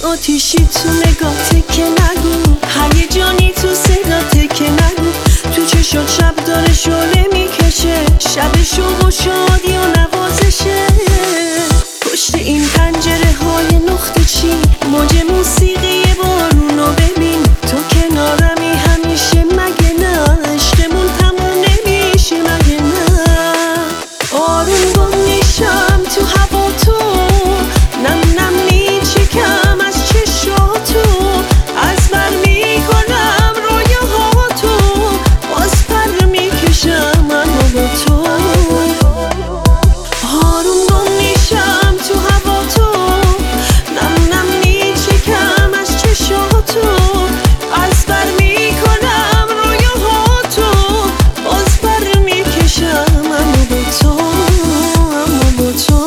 آتیشی تو نگاه که نگو، هیجانی تو صدا که نگو، تو چشات شب داره شعله میکشه، شب شوق و شادی و نوازشه. پشت این پنجره های نقطه چی موج موسیقی بارونو ببین، تو کنارمی همیشه مگه نه، عشقمون تموم نمیشه مگه نه. آروم گم میشم تو هوا تو، نم نم میچکم از چشاتو، از بر میکنم رویاهاتو، باز پر میکشم اما با تو. آروم گم میشم تو هوا تو، نم نم میچکم از چشاتو، از بر میکنم رویاهاتو، باز پر میکشم اما با تو، اما با تو.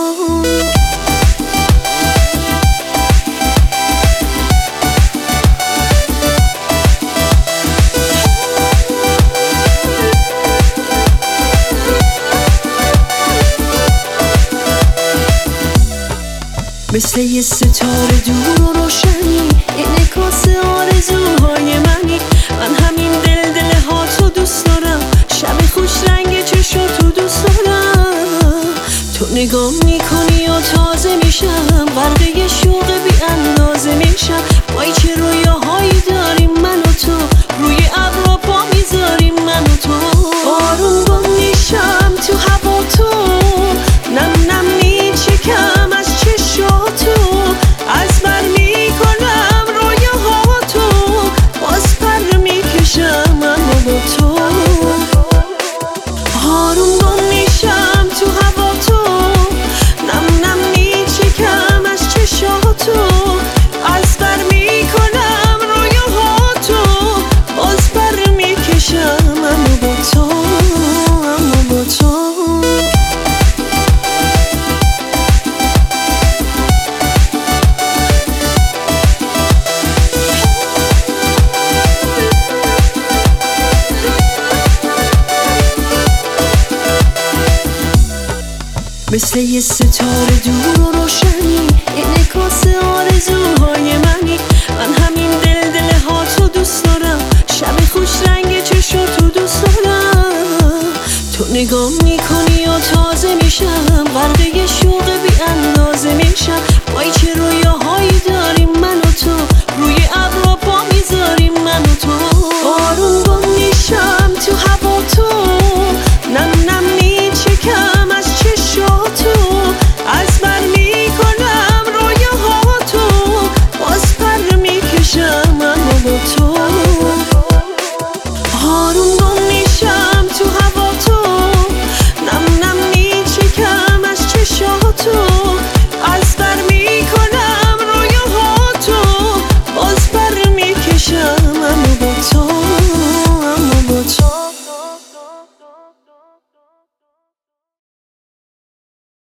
مثل یه ستاره دور و روشنی، انعکاس آرزوهای منی، من همین دل ها تو دوست دارم، شب خوش رنگ چشاتو دوست دارم. تو نگاه میکنی و تازه میشم، غرقه شوق بی اندازه میشم. وای چه رویاهایی داریم من و تو، روی ابرا پا میذاریم من و تو. آروم گم میشم تو هوا تو، نم نم میچکم از چشاتو، از بر میکنم رویاهاتو، باز پر میکشم اما با تو. آروم گم میشم تو هوا تو، نم نم میچکم از چشاتو، از بر میکنم رویاهاتو، باز پر میکشم اما با تو، اما با تو. مثل یه ستاره دور و روشنی، انعکاس آرزوهای منی، من همین